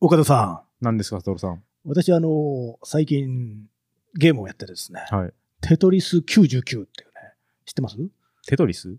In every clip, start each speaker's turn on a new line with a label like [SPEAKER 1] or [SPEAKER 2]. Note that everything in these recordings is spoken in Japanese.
[SPEAKER 1] 岡田さん。
[SPEAKER 2] 何ですか、トロさん。
[SPEAKER 1] 私最近ゲームをやってですね、
[SPEAKER 2] はい。
[SPEAKER 1] テトリス99っていうね、知ってます？
[SPEAKER 2] テトリス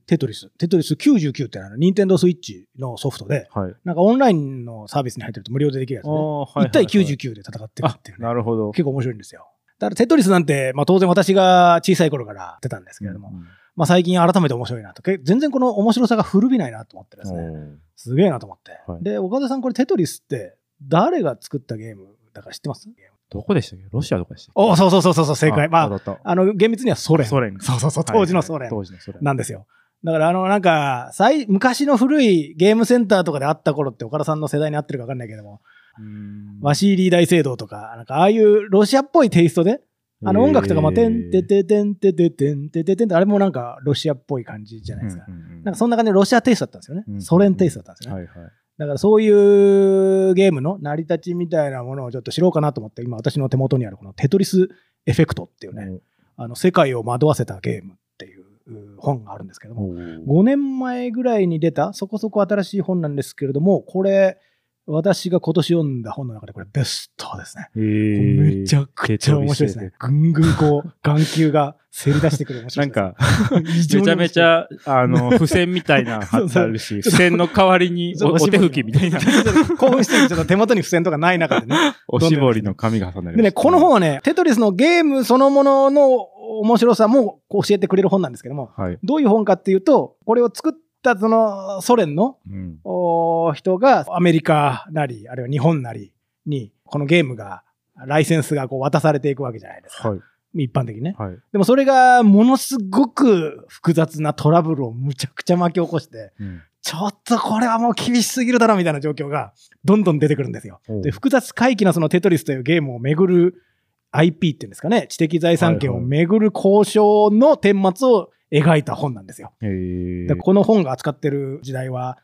[SPEAKER 1] 99って任天堂スイッチのソフトで、
[SPEAKER 2] はい。
[SPEAKER 1] なんかオンラインのサービスに入ってると無料でできるやつね。1対99で戦ってるっていうね。
[SPEAKER 2] なるほど。
[SPEAKER 1] 結構面白いんですよ。だからテトリスなんて、当然私が小さい頃からやってたんですけれども、最近改めて面白いなと。全然この面白さが古びないなと思ってですね。すげえなと思って。
[SPEAKER 2] はい、
[SPEAKER 1] で、岡田さんこれテトリスって誰が作ったゲームだから知ってます？
[SPEAKER 2] どこでしたっけ？ロシアとかでしたっけ？
[SPEAKER 1] お、そう、正解。厳密にはソ連。そう、当時のソ連。
[SPEAKER 2] 当時のソ連。
[SPEAKER 1] なんですよ。だからなんか、昔の古いゲームセンターとかであった頃って岡田さんの世代に合ってるか分かんないけども、ワシーリー大聖堂とか、なんかああいうロシアっぽいテイストで、音楽とかもテンテテテンテテテンテテテンってあれもなんかロシアっぽい感じじゃないですか。なんかそんな感じでロシアテイストだったんですよね。ソ連テイストだったんですよね。だからそういうゲームの成り立ちみたいなものをちょっと知ろうかなと思って、今私の手元にあるこのテトリスエフェクトっていうね、世界を惑わせたゲームっていう本があるんですけども、5年前ぐらいに出たそこそこ新しい本なんですけれども、これ私が今年読んだ本の中でこれベストですね。めちゃくちゃ面白いですね。ぐんぐんこう眼球がせり出してくる面白いです。
[SPEAKER 2] なんかめちゃめちゃ付箋みたいな貼ってあるし、付箋の代わりにお手拭きみたいな。
[SPEAKER 1] 興奮してるちょっと手元に付箋とかない中でね。
[SPEAKER 2] おしぼりの紙が挟んであります。
[SPEAKER 1] でね、この本はね、テトリスのゲームそのものの面白さも教えてくれる本なんですけども、どういう本かっていうと、これを作ったそのソ連の人がアメリカなり、あるいは日本なりに、このゲームが、ライセンスがこう渡されていくわけじゃないですか。一般的にね。でもそれがものすごく複雑なトラブルをむちゃくちゃ巻き起こして、ちょっとこれはもう厳しすぎるだろみたいな状況がどんどん出てくるんですよ。で、複雑回帰のそのテトリスというゲームをめぐる IP っていうんですかね、知的財産権をめぐる交渉の顛末を描いた本なんですよ。でこの本が扱ってる時代は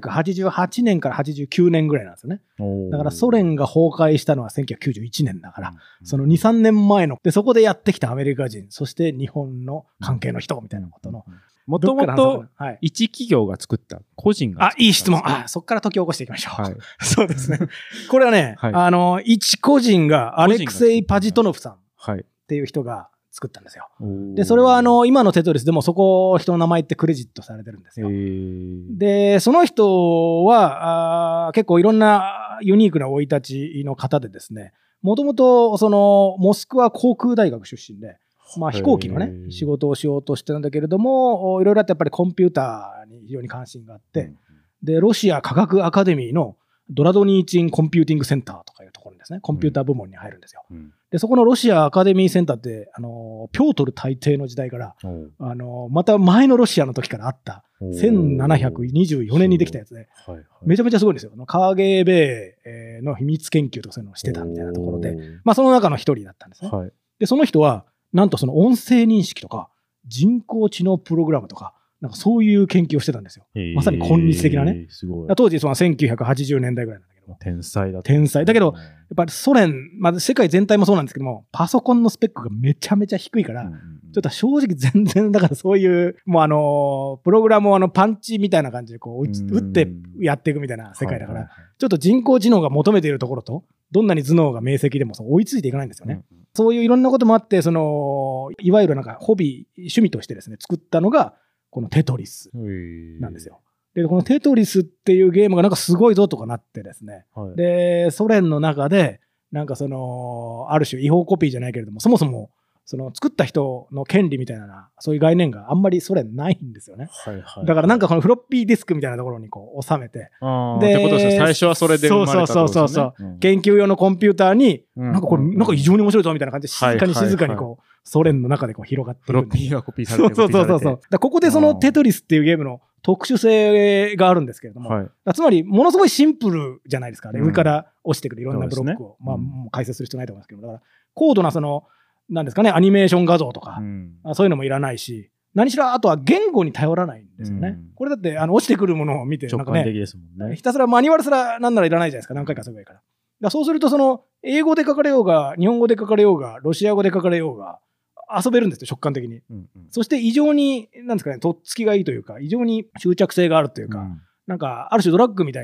[SPEAKER 1] 1988年から89年ぐらいなんですよね。だからソ連が崩壊したのは1991年だから、その2、3年前の、で、そこでやってきたアメリカ人、そして日本の関係の人みたいなことの。
[SPEAKER 2] もともと一企業が作った個人が。
[SPEAKER 1] いい質問。そこから解き起こしていきましょう。そうですね。これはね、一個人がアレクセイ・パジトノフさんっていう人が作ったんですよ。で、それは今のテトリスでもそこ人の名前ってクレジットされてるんですよ。で、その人は結構いろんなユニークな生い立ちの方でですね、もともとそのモスクワ航空大学出身で、飛行機のね、仕事をしようとしてたんだけれども、いろいろあってやっぱりコンピューターに非常に関心があって、で、ロシア科学アカデミーのドラドニーチンコンピューティングセンターとかいうところにですね、コンピューター部門に入るんですよ。で、そこのロシアアカデミーセンターって、ピョートル大帝の時代から、また前のロシアの時からあった、1724年にできたやつで、めちゃめちゃすごいんですよ。KGBの秘密研究とかそういうのをしてたみたいなところで、その中の一人だったんですね。で、その人は、なんとその音声認識とか、人工知能プログラムとか、なんかそういう研究をしてたんですよ。まさに今日的なね。当時その1980年代ぐらいなんだけども。
[SPEAKER 2] 天才だ。
[SPEAKER 1] 天才。だけど、やっぱりソ連、世界全体もそうなんですけども、パソコンのスペックがめちゃめちゃ低いから、ちょっと正直全然、だからそういう、もうプログラムをパンチみたいな感じでこう打ってやっていくみたいな世界だから、ちょっと人工知能が求めているところと、どんなに頭脳が明晰でも追いついていかないんですよね。そういういろんなこともあって、いわゆるなんかホビー、趣味としてですね、作ったのが、このテトリスなんですよ。で、このテトリスっていうゲームがなんかすごいぞとかなってですね。で、ソ連の中で、なんかある種違法コピーじゃないけれども、そもそも、作った人の権利みたいな、そういう概念があんまりソ連ないんですよね。だからなんかこのフロッピーディスクみたいなところにこう収めて。
[SPEAKER 2] ってことですね。最初はそれで生まれたってことですね。
[SPEAKER 1] そう。研究用のコンピューターに、なんかこれ、なんか異常に面白いぞみたいな感じで静かにこう、ソ連の中でこう広がってる。
[SPEAKER 2] フロッピーがコピーされてる。
[SPEAKER 1] そう。ここでそのテトリスっていうゲームの特殊性があるんですけれども、つまりものすごいシンプルじゃないですかね。上から落ちてくるいろんなブロックを。もう解説する必要ないと思いますけど、だから高度ななんですかね、アニメーション画像とか、そういうのもいらないし、何しろあとは言語に頼らないんですよね。これだって落ちてくるものを見て、
[SPEAKER 2] 直感的ですもんね。
[SPEAKER 1] ひたすらマニュアルすらなんならいらないじゃないですか。何回かすればいいから。そうすると英語で書かれようが、日本語で書かれようが、ロシア語で書かれようが、遊べるんですよ、直感的に。そして異常に、なんですかね、とっつきがいいというか、異常に執着性があるというか、なんか、ある種ドラッグみたいな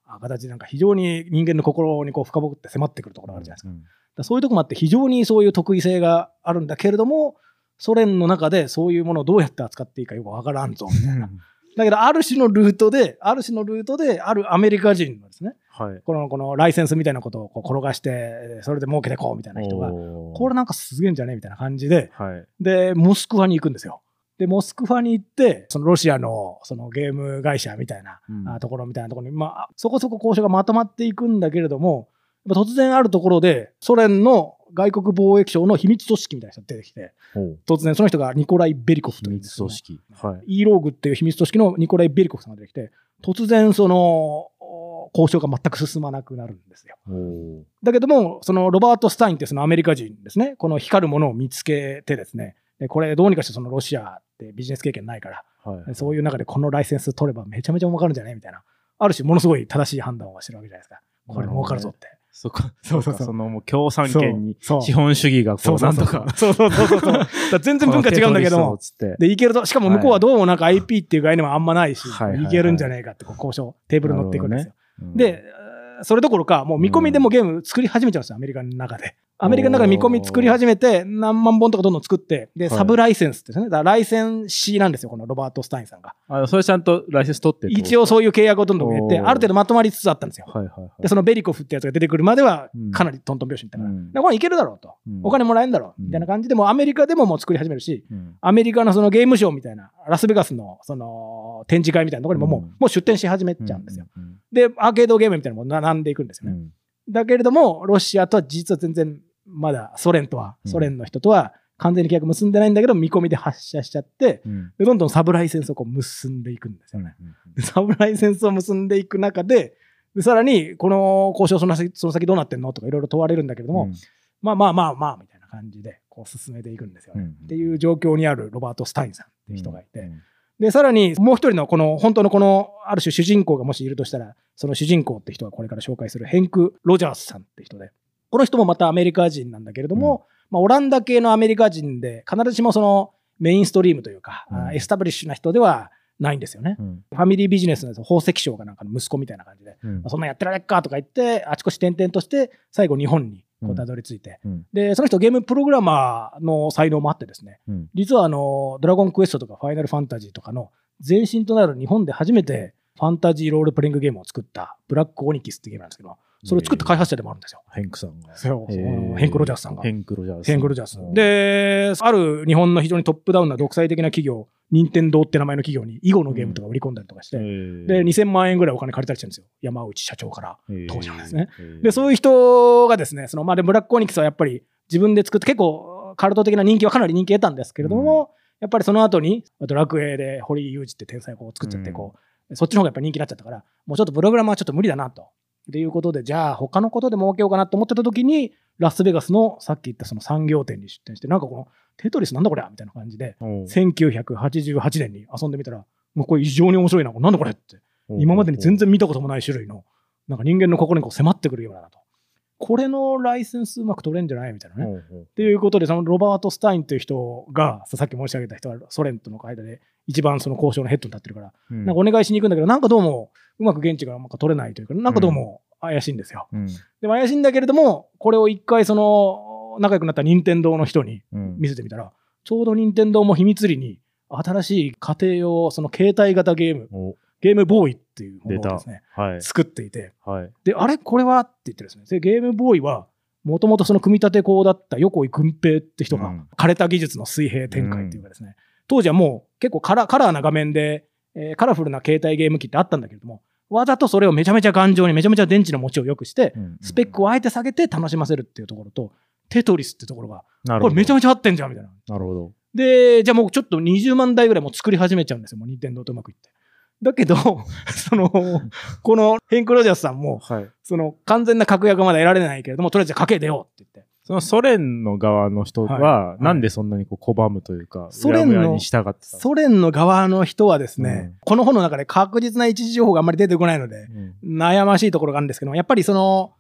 [SPEAKER 1] 形でなんか非常に人間の心にこう深掘って迫ってくるところがあるじゃないですか。だそういうところもあって非常にそういう得意性があるんだけれども、ソ連の中でそういうものをどうやって扱っていいかよくわからんぞみたいな。だけどある種のルートであるアメリカ人のですね、はい、このライセンスみたいなことをこう転がしてそれで儲けてこうみたいな人がこれなんかすげえんじゃねみたいな感じで、はい、でモスクワに行くんですよ。でモスクワに行ってそのロシアのそのゲーム会社みたいなところみたいなところに、まあ、そこそこ交渉がまとまっていくんだけれども、突然あるところでソ連の外国貿易省の秘密組織みたいな人が出てきて、突然その人がニコライ・ベリコフという、ね、秘密組織、はい、イーローグっていう秘密組織のニコライ・ベリコフさんが出てきて、突然その交渉が全く進まなくなるんですよ。だけどもそのロバート・スタインってそのアメリカ人ですね、この光るものを見つけてですね、これどうにかしてそのロシアってビジネス経験ないから、はい、そういう中でこのライセンス取ればめちゃめちゃ儲かるんじゃないみたいな、ある種ものすごい正しい判断をしてるわけじゃないですか。これ儲かるぞって。
[SPEAKER 2] そのもう共産圏に資本主義がこうなんとか。
[SPEAKER 1] 全然文化違うんだけども。で、いけると、しかも向こうはどうもなんか IP っていう概念もあんまないし、いけるんじゃねえかってこう交渉、テーブルに乗っていくんですよ。で、それどころか、もう見込みでもゲーム作り始めちゃうんですよ、アメリカの中で。アメリカの中で見込み作り始めて、何万本とかどんどん作って、で、サブライセンスですね。だからライセンシーなんですよ、このロバート・スタインさんが。
[SPEAKER 2] それちゃんとライセンス取って
[SPEAKER 1] 一応そういう契約をどんどんやって、ある程度まとまりつつあったんですよ。で、そのベリコフってやつが出てくるまでは、かなりトントン拍子みたいな。これいけるだろうと。お金もらえるんだろう。みたいな感じで、もうアメリカでももう作り始めるし、アメリカのそのゲームショーみたいな、ラスベガスのその展示会みたいなところにももう出展し始めちゃうんですよ。で、アーケードゲームみたいなのも並んでいくんですよね。だけれども、ロシアとは実は全然、まだソ連の人とは完全に契約結んでないんだけど、見込みで発射しちゃって、でどんどんサブライセンスをこう結んでいくんですよね。でサブライセンスを結んでいく中で、さらに、この交渉その先どうなってんのとかいろいろ問われるんだけれども、まあ、みたいな感じで、こう進めていくんですよね。っていう状況にあるロバート・スタインさんっていう人がいて、で、さらにもう一人の本当のある種主人公がもしいるとしたら、その主人公って人がこれから紹介するヘンク・ロジャースさんって人で、この人もまたアメリカ人なんだけれども、オランダ系のアメリカ人で、必ずしもそのメインストリームというか、エスタブリッシュな人ではないんですよね。ファミリービジネスの宝石商がなんかの息子みたいな感じで、そんなやってられっかとか言って、あちこち転々として、最後日本にたどり着いて、で、その人ゲームプログラマーの才能もあってですね、実はドラゴンクエストとかファイナルファンタジーとかの前身となる日本で初めてファンタジーロールプレイングゲームを作ったブラックオニキスってゲームなんですけど、それを作った開発者でもあるんですよ。
[SPEAKER 2] ヘンクさんが。
[SPEAKER 1] ヘンク・ロジャースさんが。
[SPEAKER 2] ヘンク・ロジャース。
[SPEAKER 1] で、ある日本の非常にトップダウンな独裁的な企業、任天堂って名前の企業に囲碁のゲームとか売り込んだりとかして、で、2000万円ぐらいお金借りたりしてるんですよ。山内社長から、当時はですね。で、そういう人がですね、で、ブラックオニキスはやっぱり自分で作って結構カルト的な人気はかなり人気得たんですけれども、やっぱりその後に、ドラクエで堀井雄二って天才を作っちゃって、そっちの方がやっぱり人気になっちゃったから、もうちょっとプログラマーはちょっと無理だなと。っていうことで、じゃあ他のことで儲けようかなと思ってた時に、ラスベガスのさっき言ったその産業店に出店して、なんかこのテトリスなんだこれみたいな感じで、1988年に遊んでみたら、もうこれ異常に面白いな、なんだこれって。今までに全然見たこともない種類の、なんか人間の心にこう迫ってくるようなと。これのライセンスうまく取れんじゃないみたいなね。っていうことで、そのロバート・スタインという人が、さっき申し上げた人はソ連との間で一番その交渉のヘッドに立ってるから、なんかお願いしに行くんだけど、なんかどうもうまく現地が取れないというか、なんかどうも怪しいんですよ。でも怪しいんだけれども、これを一回その仲良くなった任天堂の人に見せてみたら、ちょうど任天堂も秘密裏に新しい家庭用その携帯型ゲームボーイっていうものをですね、作っていて、で、あれこれはって言ってですね、でゲームボーイはもともとその組み立て工だった横井軍平って人が、枯れた技術の水平展開っていうかですね、当時はもう結構カラーな画面で、カラフルな携帯ゲーム機ってあったんだけれども、わざとそれをめちゃめちゃ頑丈にめちゃめちゃ電池の持ちを良くして、スペックをあえて下げて楽しませるっていうところと、テトリスってところが、これめちゃめちゃ合ってんじゃんみたいな。
[SPEAKER 2] なるほど。
[SPEAKER 1] で、じゃあもうちょっと20万台ぐらいもう作り始めちゃうんですよ、もう任天堂とうまくいって。だけど、このヘンク・ロジャースさんも、その完全な確約はまだ得られないけれども、とりあえず賭け出ようって言って。
[SPEAKER 2] そのソ連の側の人は、なんでそんなに拒むというか、ソ連
[SPEAKER 1] の側の人はですね、この本の中で確実な一時情報があんまり出てこないので、悩ましいところがあるんですけども、やっぱりその、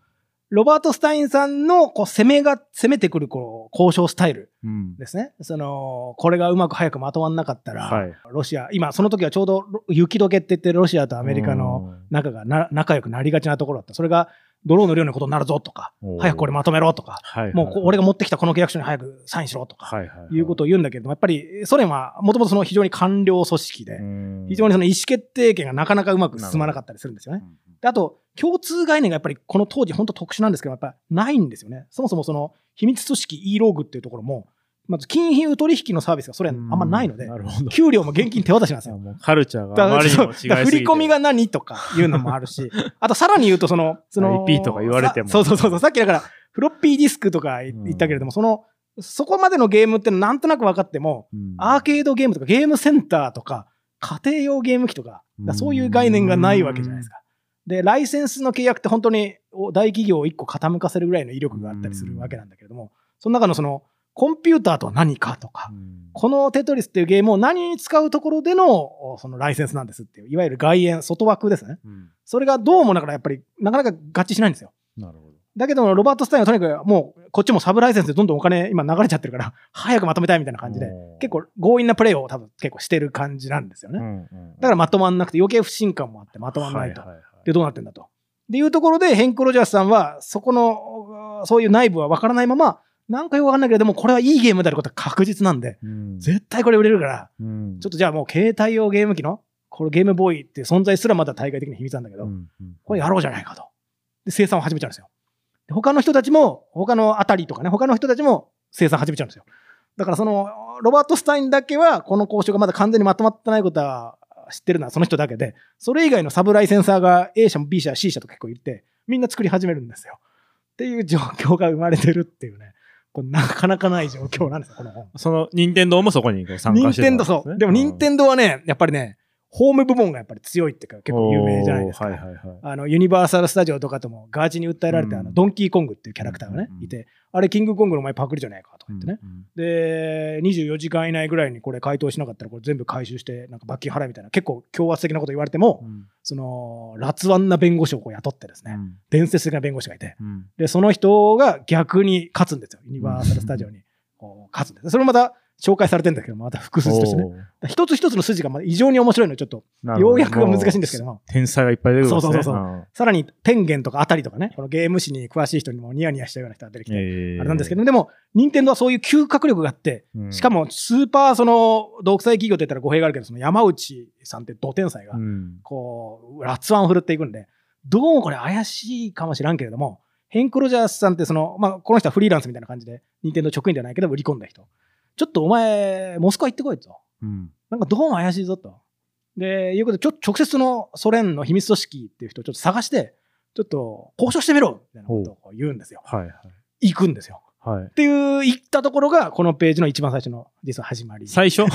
[SPEAKER 1] ロバート・スタインさんのこう攻めてくるこう交渉スタイルですね。これがうまく早くまとまんなかったら、ロシア、今その時はちょうど雪解けって言ってロシアとアメリカの仲良くなりがちなところだった。それがドローンの量のことになるぞとか、早くこれまとめろとか、もう俺が持ってきたこの契約書に早くサインしろとか、いうことを言うんだけれども、やっぱりソ連はもともと非常に官僚組織で、非常にその意思決定権がなかなかうまく進まなかったりするんですよね。であと、共通概念がやっぱりこの当時本当特殊なんですけど、やっぱりないんですよね。そもそもその秘密組織 E ローグっていうところも、まず金融取引のサービスがソ連あんまないので、給料も現金手渡しなんですよ。
[SPEAKER 2] カルチャーがあまりにも違いすぎて。
[SPEAKER 1] 振り込みが何とかいうのもあるし、あとさらに言うと
[SPEAKER 2] IP とか言われても。
[SPEAKER 1] そう、さっきだからフロッピーディスクとか言ったけれども、そこまでのゲームってなんとなく分かっても、アーケードゲームとかゲームセンターとか家庭用ゲーム機とか、そういう概念がないわけじゃないですか。で、ライセンスの契約って本当に大企業を1個傾かせるぐらいの威力があったりするわけなんだけれども、その中のコンピューターとは何かとか、このテトリスっていうゲームを何に使うところでのそのライセンスなんですっていう、いわゆる外縁、外枠ですね。それがどうもだからやっぱりなかなか合致しないんですよ。なるほど。だけどロバート・スタインはとにかくもうこっちもサブライセンスでどんどんお金今流れちゃってるから早くまとめたいみたいな感じで結構強引なプレーを多分結構してる感じなんですよね。だからまとまんなくて余計不信感もあってまとまんないと。でどうなってんだと。でいうところでヘンク・ロジャースさんはそういう内部は分からないままなんかよくわかんないけれどもこれはいいゲームであることは確実なんで、絶対これ売れるから、ちょっとじゃあもう携帯用ゲーム機のこれゲームボーイっていう存在すらまだ対外的な秘密なんだけど、これやろうじゃないかと。で生産を始めちゃうんですよ。他の人たちも、他のあたりとかね、他の人たちも生産始めちゃうんですよ。だからロバート・スタインだけは、この交渉がまだ完全にまとまってないことは知ってるのはその人だけで、それ以外のサブライセンサーが A 社も B 社、C 社と結構いて、みんな作り始めるんですよ。っていう状況が生まれてるっていうね、これなかなかない状況なんですよ、この本。
[SPEAKER 2] 任天堂もそこに参加してるんですね。
[SPEAKER 1] そう。でも任天堂はね、やっぱりね、ホーム部門がやっぱり強いっていうか結構有名じゃないですか。ユニバーサル・スタジオとかともガチに訴えられて、ドンキーコングっていうキャラクターがね、いて、あれキングコングの前パクリじゃないかとか言ってね。で、24時間以内ぐらいにこれ回答しなかったらこれ全部回収してなんか罰金払いみたいな結構強圧的なこと言われても、辣腕な弁護士を雇ってですね、伝説的な弁護士がいて、で、その人が逆に勝つんですよ。ユニバーサル・スタジオに勝つんです。それもまた紹介されてるんだけども、また複数としてね。一つ一つの筋が異常に面白いので、ちょっと、要約が難しいんですけども。
[SPEAKER 2] 天才がいっぱい出てくるんですね。
[SPEAKER 1] そう。さらに、天元とかあたりとかね、このゲーム史に詳しい人にもニヤニヤしたような人が出てきて、あれなんですけど、でも、任天堂はそういう嗅覚力があって、しかも、スーパー独裁企業って言ったら語弊があるけど、山内さんってド天才が、辣腕を振るっていくんで、どうもこれ怪しいかもしらんけれども、ヘンク・ロジャースさんってこの人はフリーランスみたいな感じで、任天堂職員ではないけど売り込んだ人。ちょっとお前、モスクワ行ってこいと。なんかどうも怪しいぞと。で、いうことで、直接ソ連の秘密組織っていう人をちょっと探して、ちょっと交渉してみろみたいなことを言うんですよ。行くんですよ。っていう言ったところが、このページの一番最初の実は始まり。
[SPEAKER 2] 最初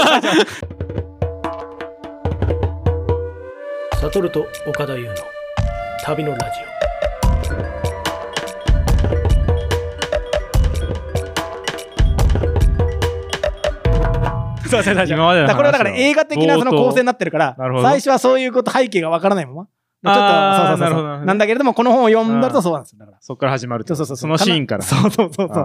[SPEAKER 1] サトルと岡田優の旅のラジオ。そう今までのこれはだから映画的な構成になってるから、最初はそういうこと背景がわからないまま。ちょっと、なんだけれども、この本を読んだとそうなんですよ。だから。
[SPEAKER 2] そこから始まると。そのシーンから。
[SPEAKER 1] そう。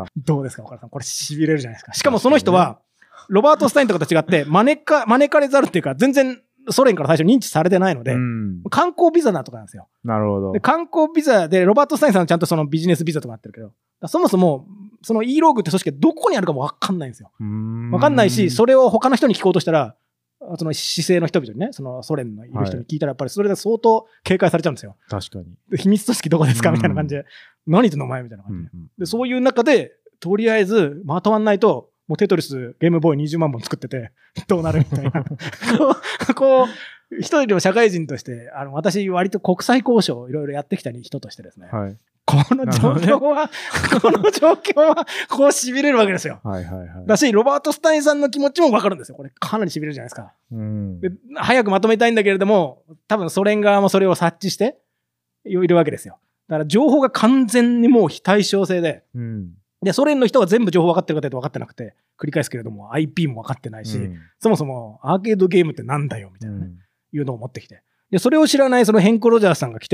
[SPEAKER 1] どうですか、岡田さん。これ痺れるじゃないですか。しかもその人は、ロバート・スタインとかと違って、招かれざるっていうか、全然ソ連から最初認知されてないので、観光ビザだとかなんですよ。
[SPEAKER 2] なるほど。
[SPEAKER 1] で観光ビザで、ロバート・スタインさんはちゃんとビジネスビザとかなってるけど、そもそも、その E ローグって組織がどこにあるかも分かんないんですよ。分かんないし、それを他の人に聞こうとしたら、その姿勢の人々にね、そのソ連のいる人に聞いたら、やっぱりそれで相当警戒されちゃうんですよ。
[SPEAKER 2] 確かに。
[SPEAKER 1] 秘密組織どこですかみたいな感じで、何言ってんのお前みたいな感じで。で、そういう中で、とりあえずまとまんないと、もうテトリス、ゲームボーイ20万本作ってて、どうなるみたいな。一人の社会人として、私、割と国際交渉をいろいろやってきた人としてですね、この状況は、こう痺れるわけですよ。だし、ロバート・スタインさんの気持ちもわかるんですよ。これ、かなり痺れるじゃないですか。で早くまとめたいんだけれども、多分ソ連側もそれを察知しているわけですよ。だから情報が完全にもう非対称性で、で、ソ連の人が全部情報分かってるかというと分かってなくて、繰り返すけれども IP も分かってないし、そもそもアーケードゲームってなんだよみたいなね、いうのを持ってきて。で、それを知らないそのヘンク・ロジャースさんが来て、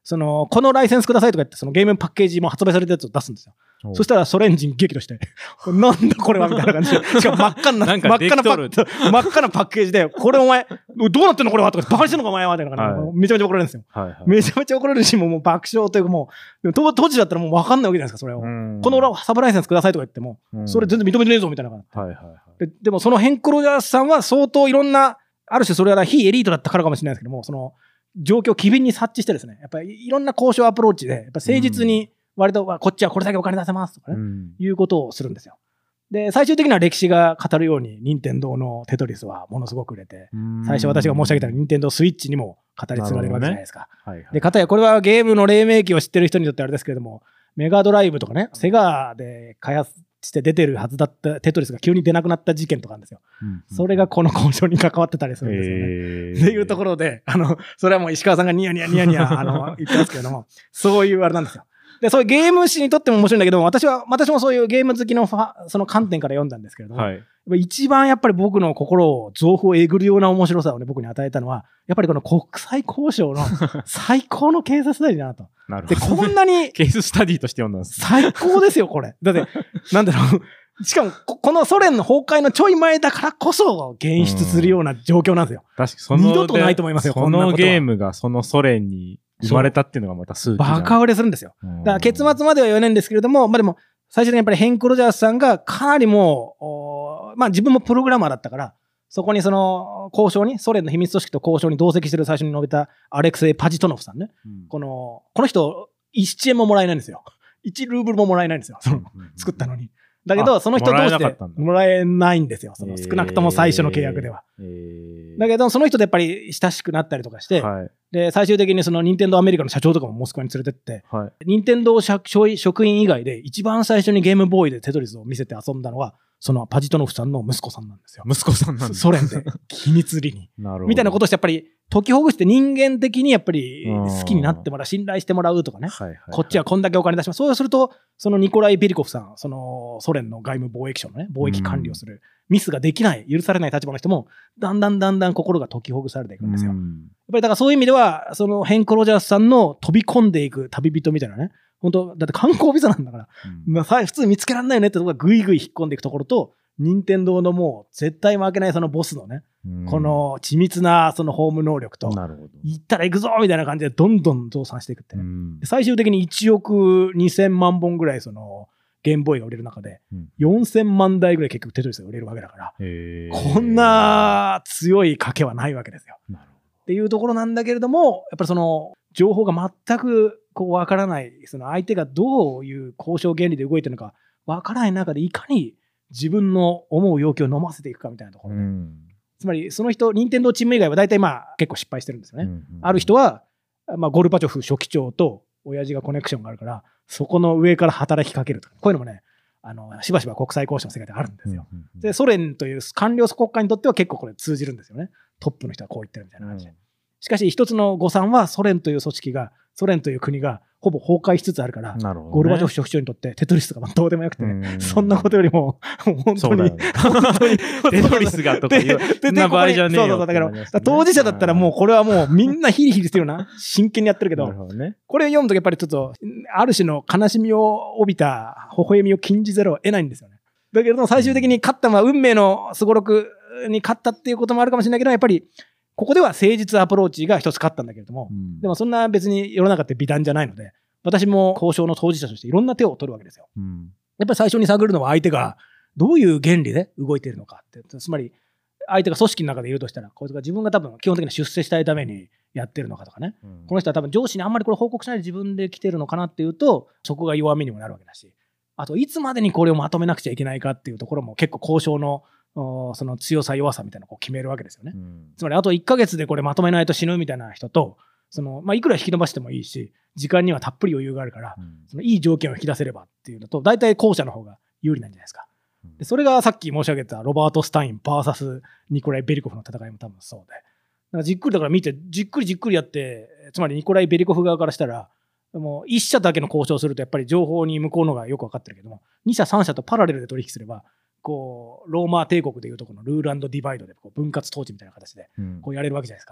[SPEAKER 1] このライセンスくださいとか言って、そのゲームパッケージも発売されたやつを出すんですよ。そしたらソ連人激怒して、なんだこれはみたいな感じで、しかも真っ赤なパッケージで、これお前、どうなってんのこれはとか、バカにしてんのかお前はみたいな感じで、めちゃめちゃ怒られるんですよ。めちゃめちゃ怒られるし、もう爆笑というかもう、当時だったらもう分かんないわけじゃないですか、それを。このサブライセンスくださいとか言っても、それ全然認めてねえぞみたいな感じ。でもそのヘンク・ロジャースさんは相当いろんな、ある種それは非エリートだったからかもしれないですけども、その状況を機敏に察知してですね、やっぱりいろんな交渉アプローチで、やっぱ誠実に割と、こっちはこれだけお金出せますとかね、いうことをするんですよ。で、最終的には歴史が語るように、任天堂のテトリスはものすごく売れて、最初私が申し上げた任天堂スイッチにも語り継がれるわけじゃないですか。で、かたやこれはゲームの黎明期を知ってる人にとってあれですけれども、メガドライブとかね、セガで開発して出てるはずだったテトリスが急に出なくなった事件とかあるんですよ。それがこの交渉に関わってたりするんですよね。っていうところで、それはもう石川さんがニヤニヤ言ってますけれども、そういうあれなんですよ。で、そういうゲーム史にとっても面白いんだけども、私もそういうゲーム好きのその観点から読んだんですけれども、一番やっぱり僕の心を臓腑をえぐるような面白さをね、僕に与えたのは、やっぱりこの国際交渉の最高のケーススタディだなと。
[SPEAKER 2] なるほど。
[SPEAKER 1] で、こんなに。
[SPEAKER 2] ケーススタディとして読んだんです。
[SPEAKER 1] 最高ですよ、これ。だって、なんだろう。しかも、このソ連の崩壊のちょい前だからこそ、現出するような状況なんですよ。
[SPEAKER 2] 確かに
[SPEAKER 1] 二度とないと思いますよ、
[SPEAKER 2] このゲームがそのソ連に生まれたっていうのがまた数奇な。
[SPEAKER 1] バカ売れするんですよ。だから結末までは言わないんですけれども、まあでも、最初にやっぱりヘンク・ロジャースさんがかなりもう、まあ自分もプログラマーだったから、そこにその交渉に、ソ連の秘密組織と交渉に同席してる最初に述べたアレクセイ・パジトノフさんね。この人、1円ももらえないんですよ。1ルーブルももらえないんですよ。作ったのに。だけど、その人同士でもらえないんですよ。少なくとも最初の契約では。だけど、その人とやっぱり親しくなったりとかして、で、最終的にその任天堂アメリカの社長とかもモスクワに連れてって、任天堂職員以外で一番最初にゲームボーイでテトリスを見せて遊んだのは、そのパジトノフさんの息子さんなんですよ。
[SPEAKER 2] 息子さんなんです。
[SPEAKER 1] ソ連で秘密裏に。みたいなことしてやっぱり解きほぐして人間的にやっぱり好きになってもらう、信頼してもらうとかね。こっちはこんだけお金出します。そうすると、そのニコライ・ベリコフさん、そのソ連の外務貿易省のね、貿易管理をするミスができない、許されない立場の人も、だんだん心が解きほぐされていくんですよ。やっぱりだからそういう意味では、そのヘンク・ロジャースさんの飛び込んでいく旅人みたいなね、本当だって観光ビザなんだから、まあ、普通見つけられないよねってところがぐいぐい引っ込んでいくところと、任天堂のもう絶対負けないそのボスのね、この緻密なそのホーム能力と、行ったら行くぞみたいな感じでどんどん増産していくってね。最終的に1億2000万本ぐらいそのゲームボーイが売れる中で、4000万台ぐらい結局テトリスが売れるわけだから、こんな強い賭けはないわけですよ。っていうところなんだけれども、やっぱりその情報が全くこう分からない、その相手がどういう交渉原理で動いてるのか分からない中でいかに自分の思う要求を飲ませていくかみたいなところで、つまりその人、任天堂チーム以外は大体まあ結構失敗してるんですよね。ある人は、まあ、ゴルバチョフ書記長と親父がコネクションがあるから、そこの上から働きかけるとか、こういうのもね、しばしば国際交渉の世界であるんですよ。で、ソ連という官僚国家にとっては結構これ通じるんですよね。トップの人はこう言ってるみたいな感じで。しかし一つの誤算はソ連という組織が、ソ連という国がほぼ崩壊しつつあるから、ゴルバチョフ書記長にとってテトリスがどうでもよくて、そんなことよりも、本当に、
[SPEAKER 2] テトリスがとかいう、そんな場合じゃねえよ。
[SPEAKER 1] そう、だから当事者だったらもうこれはもうみんなヒリヒリしてるような、真剣にやってるけど、これを読むとやっぱりちょっと、ある種の悲しみを帯びた微笑みを禁じざるを得ないんですよね。だけど最終的に勝ったのは運命のすごろくに勝ったっていうこともあるかもしれないけど、やっぱり、ここでは誠実アプローチが一つ勝ったんだけれども、でもそんな別に世の中って美談じゃないので、私も交渉の当事者としていろんな手を取るわけですよ。やっぱり最初に探るのは相手がどういう原理で動いているのかって、つまり相手が組織の中でいるとしたら、こいつが自分が多分基本的に出世したいためにやってるのかとかね、この人は多分上司にあんまりこれ報告しないで自分で来てるのかなっていうと、そこが弱みにもなるわけだし、あといつまでにこれをまとめなくちゃいけないかっていうところも結構交渉のその強さ弱さみたいなのを決めるわけですよね。つまりあと1ヶ月でこれまとめないと死ぬみたいな人と、いくら引き伸ばしてもいいし、時間にはたっぷり余裕があるから、そのいい条件を引き出せればっていうのと、大体後者の方が有利なんじゃないですか。でそれがさっき申し上げたロバート・スタイン VS ニコライ・ベリコフの戦いも多分そうで。だからじっくりだから見て、じっくりやって、つまりニコライ・ベリコフ側からしたら、もう1社だけの交渉するとやっぱり情報に向こうのがよく分かってるけども、2社3社とパラレルで取引すれば、こうローマ帝国でいうとこのルール&ディバイドでこう分割統治みたいな形でこうやれるわけじゃないですか。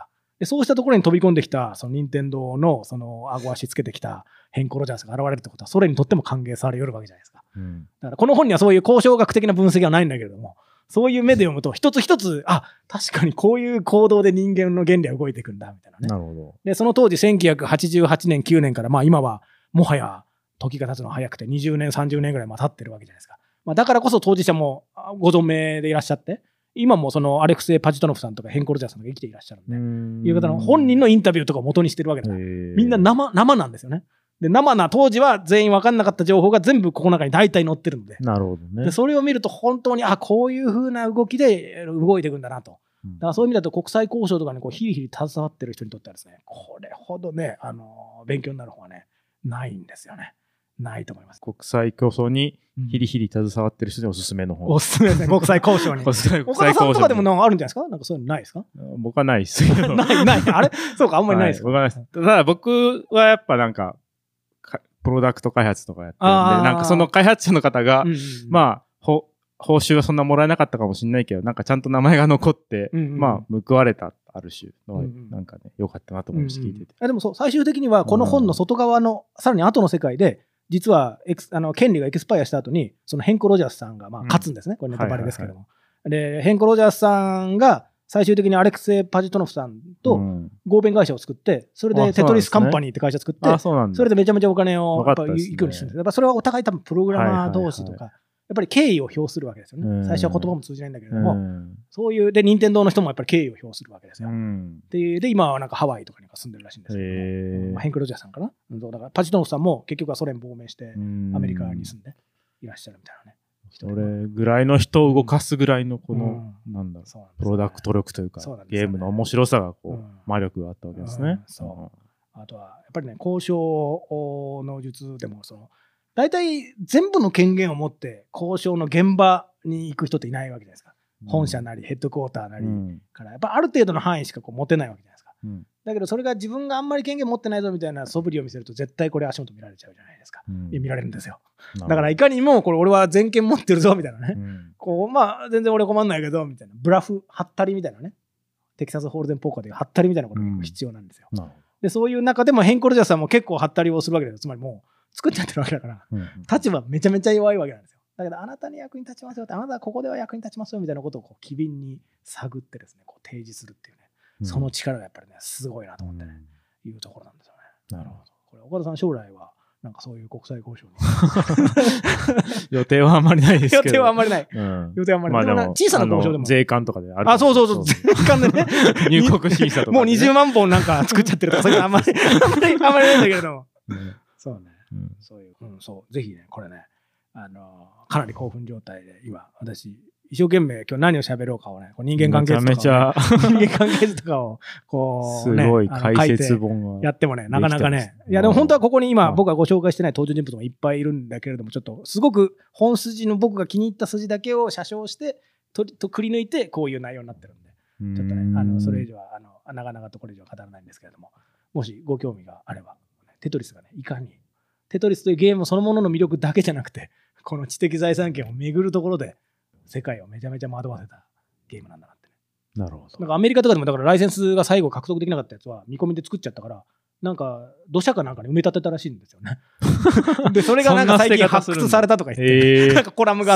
[SPEAKER 1] でそうしたところに飛び込んできた、その任天堂のその顎足つけてきたヘンコ・ロジャースが現れるってことは、ソ連にとっても歓迎されるわけじゃないですか。だからこの本にはそういう交渉学的な分析はないんだけれども、そういう目で読むと、一つ一つ、確かにこういう行動で人間の原理は動いていくんだ、みたいなね。
[SPEAKER 2] なるほど。
[SPEAKER 1] で、その当時1988年、9年から、今はもはや時が経つの早くて20年、30年ぐらい経ってるわけじゃないですか。だからこそ当事者もご存命でいらっしゃって、今もそのアレクセイ・パジトノフさんとかヘンコ・ロジャーさんが生きていらっしゃるんで、いう方の本人のインタビューとかを元にしてるわけだ。みんな生なんですよね。で、生な当時は全員分かんなかった情報が全部ここの中に大体載ってるので。
[SPEAKER 2] なるほどね。
[SPEAKER 1] で、それを見ると本当に、こういう風な動きで動いていくんだなと。だからそういう意味だと国際交渉とかにヒリヒリ携わってる人にとってはですね、これほどね、勉強になる方はね、ないんですよね。ないと思います。
[SPEAKER 2] 国際競争にヒリヒリ携わってる人におすすめの本。
[SPEAKER 1] おすすめですね、国際交渉に。岡田さんとかでもなんかあるんじゃないですか？なんかそういうのないですか？
[SPEAKER 2] 僕はないですけど。
[SPEAKER 1] ない。あれそうか、あんまりないですか？
[SPEAKER 2] 僕はないです。ただ僕はやっぱなんか、プロダクト開発とかやってるんで、なんかその開発者の方が、報酬はそんなもらえなかったかもしれないけど、なんかちゃんと名前が残って、報われた、ある種の、なんかね、良かったなと思いました、聞いてて。
[SPEAKER 1] でもそう、最終的にはこの本の外側の、さらに後の世界で、実は権利がエクスパイアした後に、そのヘンコ・ロジャースさんが勝つんですね。これネタバレですけども。で、ヘンコ・ロジャースさんが、最終的にアレクセイ・パジトノフさんと合弁会社を作って、それでテトリスカンパニーって会社作って、それでめちゃめちゃお金をやっぱ行くようにしてるんです。やっぱそれはお互い多分プログラマー同士とか、やっぱり敬意を表するわけですよね。最初は言葉も通じないんだけれども、そういう、で、任天堂の人もやっぱり敬意を表するわけですよ。で、今はなんかハワイとかに住んでるらしいんですけど、ヘンク・ロジャーさんかな。だからパジトノフさんも結局はソ連亡命してアメリカに住んでいらっしゃるみたいなね。
[SPEAKER 2] 俺ぐらいの人を動かすぐらいのこの、なんだろう、プロダクト力というか、ゲームの面白さが魔力があったわけですね。
[SPEAKER 1] あとは、やっぱりね、交渉の術でも、大体全部の権限を持って交渉の現場に行く人っていないわけじゃないですか。本社なりヘッドクォーターなりから、やっぱある程度の範囲しか持てないわけじゃないですか。だけどそれが自分があんまり権限持ってないぞみたいな素振りを見せると絶対これ足元見られちゃうじゃないですか。見られるんですよ。だからいかにもこれ俺は全権持ってるぞみたいなね。全然俺困んないけどみたいな。ブラフ、ハッタリみたいなね。テキサスホールデンポーカーでいうハッタリみたいなことが必要なんですよ。で、そういう中でもヘンコ・ロジャーさんも結構ハッタリをするわけです。つまりもう作っちゃってるわけだから、立場めちゃめちゃ弱いわけなんですよ。だけどあなたに役に立ちますよって、あなたはここでは役に立ちますよみたいなことを機敏に探ってですね、提示するっていうね。その力がやっぱりね、すごいなと思ってね、いうところなんですよね。
[SPEAKER 2] なるほど。
[SPEAKER 1] これ岡田さん将来はなんかそういう国際交渉に
[SPEAKER 2] 予定はあんまりないですけど。
[SPEAKER 1] 予定はあんまりない。予定はあんまりない。小さな交渉でも。
[SPEAKER 2] 税関とかである。
[SPEAKER 1] そう。税関でね。
[SPEAKER 2] 入国審査とか。
[SPEAKER 1] もう20万本なんか作っちゃってるとか、そういうのあんまりないんだけれども。そうね。そういう。ぜひね、これね、かなり興奮状態で、今、私、一生懸命今日何を喋ろうかをね、人間関係図とか人間関係図とかを
[SPEAKER 2] すごい解説本
[SPEAKER 1] がやってもね、なかなかね。いやでも本当はここに今僕がご紹介してない登場人物もいっぱいいるんだけれども、ちょっとすごく本筋の僕が気に入った筋だけを写生してくり抜いてこういう内容になってるんで、ちょっとね、それ以上は長々とこれ以上は語らないんですけれども、もしご興味があれば、テトリスがね、いかにテトリスというゲームそのものの魅力だけじゃなくて、この知的財産権を巡るところで世界をめちゃめちゃ惑わせたゲームなんだなってね。
[SPEAKER 2] なるほど。
[SPEAKER 1] なんかアメリカとかでもだからライセンスが最後獲得できなかったやつは見込みで作っちゃったから、なんか土砂かなんかに埋め立てたらしいんですよね。でそれがなんか最近発掘されたとか言って、なんかコラムがあって、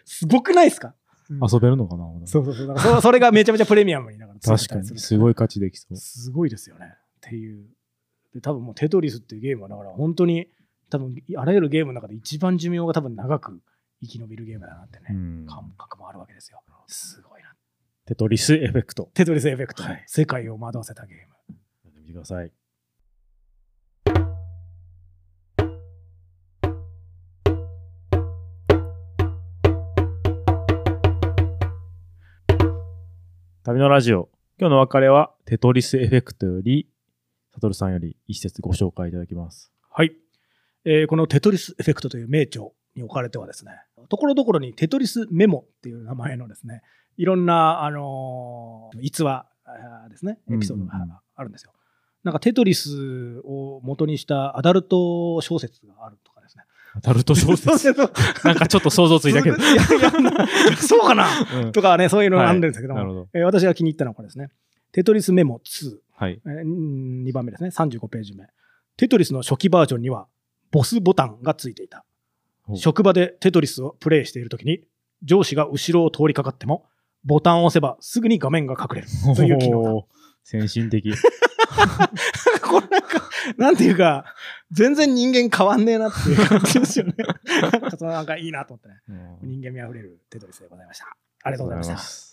[SPEAKER 1] すごくないですか？
[SPEAKER 2] 遊べるのかな？
[SPEAKER 1] そう。それがめちゃめちゃプレミアムになる。
[SPEAKER 2] 確かにすごい価値できそう。
[SPEAKER 1] すごいですよね。っていう。で多分もうテトリスっていうゲームはだから本当に多分あらゆるゲームの中で一番寿命が多分長く生き延びるゲームだなってね、感覚もあるわけですよ。すごいな。
[SPEAKER 2] テトリスエフェクト。
[SPEAKER 1] テトリスエフェクト。世界を惑わせたゲーム。
[SPEAKER 2] やってみてください。旅のラジオ。今日のお別れはテトリスエフェクトより、サトルさんより一節ご紹介いただきます。
[SPEAKER 1] はい。このテトリスエフェクトという名著に置かれてはですね、ところどころにテトリスメモっていう名前のですね、いろんな、逸話ですね、エピソードがあるんですよ。なんかテトリスを元にしたアダルト小説があるとかですね。
[SPEAKER 2] アダルト小説なんかちょっと想像ついたけど。
[SPEAKER 1] そうかな、とかね、そういうのがあるんですけども、私が気に入ったのはこれですね。テトリスメモ2。
[SPEAKER 2] はい、
[SPEAKER 1] 2番目ですね、35ページ目。テトリスの初期バージョンには、ボスボタンがついていた。職場でテトリスをプレイしているときに、上司が後ろを通りかかっても、ボタンを押せばすぐに画面が隠れるという機能だ。
[SPEAKER 2] 先進的。
[SPEAKER 1] これなんていうか、全然人間変わんねえなっていう感じですよね。なんかいいなと思ってね。人間味あふれるテトリスでございました。ありがとうございました。